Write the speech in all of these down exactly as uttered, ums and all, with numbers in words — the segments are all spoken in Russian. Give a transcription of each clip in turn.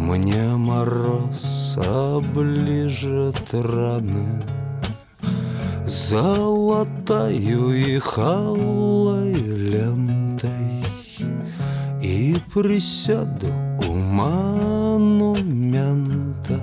Мне мороз оближет раны золотою и алой лентой, и присяду у монумента.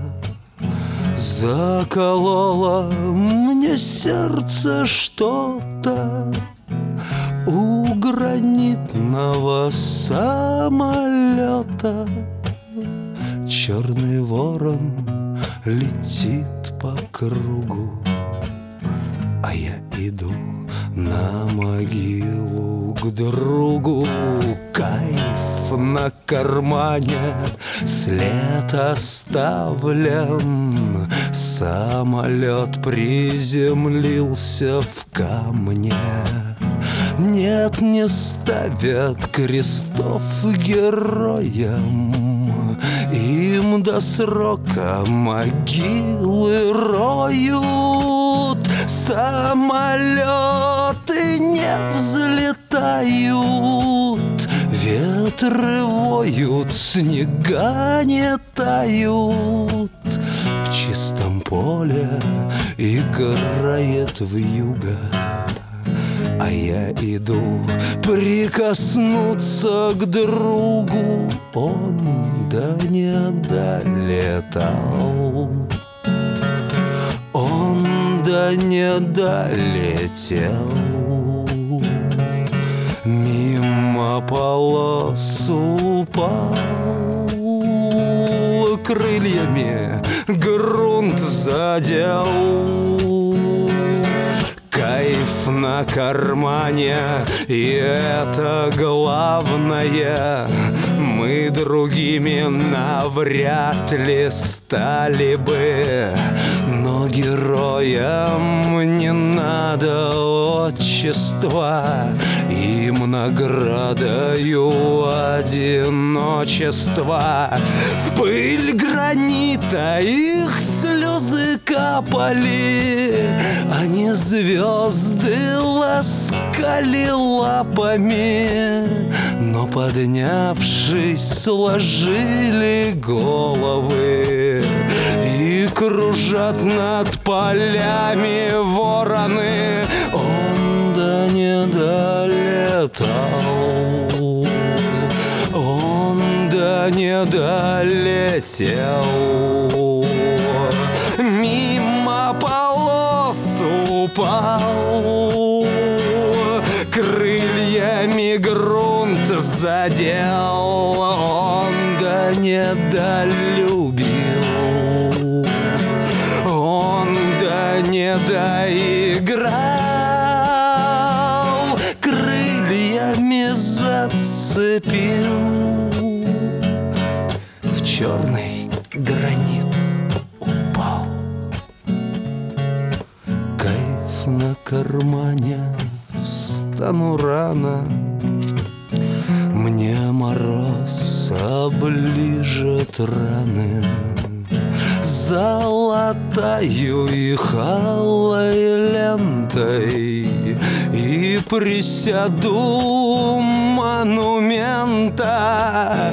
Закололо мне сердце что-то у гранитного самолета. Черный ворон летит по кругу, а я иду на могилу к другу. Кайф на кармане, след оставлен. Самолет приземлился в камне. Нет, не ставят крестов героям, им до срока могилы роют. Самолеты не взлетают, ветры воют, снега не тают. В чистом поле играет вьюга, а я иду прикоснуться к другу. Он да не долетал, он да не долетел. Мимо полос упал, крыльями грунт задел. Кайф на кармане, и это главное. Мы другими навряд ли стали бы, но героям не надо отчества, им наградою одиночества. В пыль гранита их слезы капали, они звезды ласкали лапами, но, поднявшись, сложили головы и кружат над полями вороны. Он да не долетал, он да не долетел. Мимо полос упал, крыльями грунт задел. Он да не долюбил, он да не доиграл, крыльями зацепил. В черный гранит упал. Кайф на кармане, встану рано, мне мороз оближет раны золотою и алой лентой, и присяду у монумента.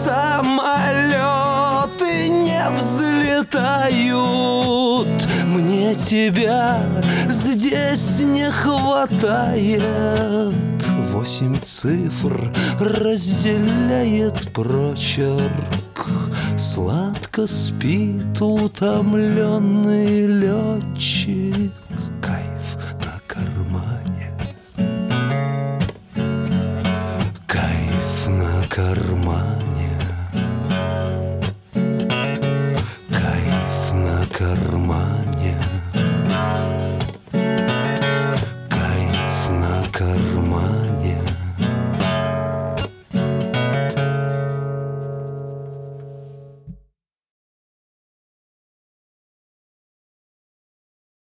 Самолеты не взлетают, мне тебя здесь не хватает. Восемь цифр разделяет прочерк, сладко спит утомленный летчик. Кайф на кармане, кайф на кармане.